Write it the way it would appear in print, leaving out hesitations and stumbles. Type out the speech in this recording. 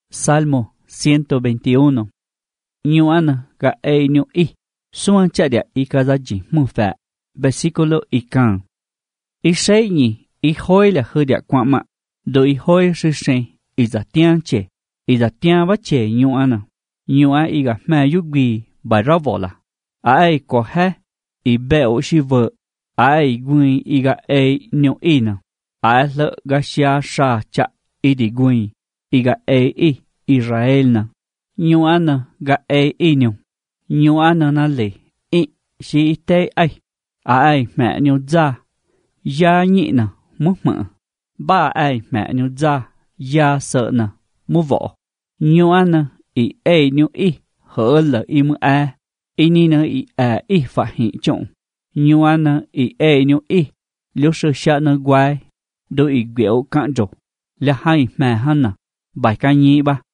Salmo 121. Nhu ana ga nhu I. Suan chadia I kazaji mufa. Versículo ikan. I shei ni I hoi la hudia kwama. Do I hoi shishen I za tian che. I za tian va che nhu ana. Nhu a I ga ma yugbi ba ravola. Ai ko he. I be o shi vợ. Ai gui I ga nhu I na. Ai le ga shia sha cha I di gui. I ga I Israel na. Nhu ana ga I nhu. Nhu ana na le. I shi te ai. Ai mẹ nhu za. Ya nhị na mu mỡ. Ba ai mẹ nhu za. Ya sợ na mu võ. Nhu ana I nhu I. Hở là I mu a. I ni na I fa hi trọng. Nhu ana I nhu I. Liu sư xa na guai. Do I gweo cạn rộ. Là hai mẹ hana. Bài ca nhị ba.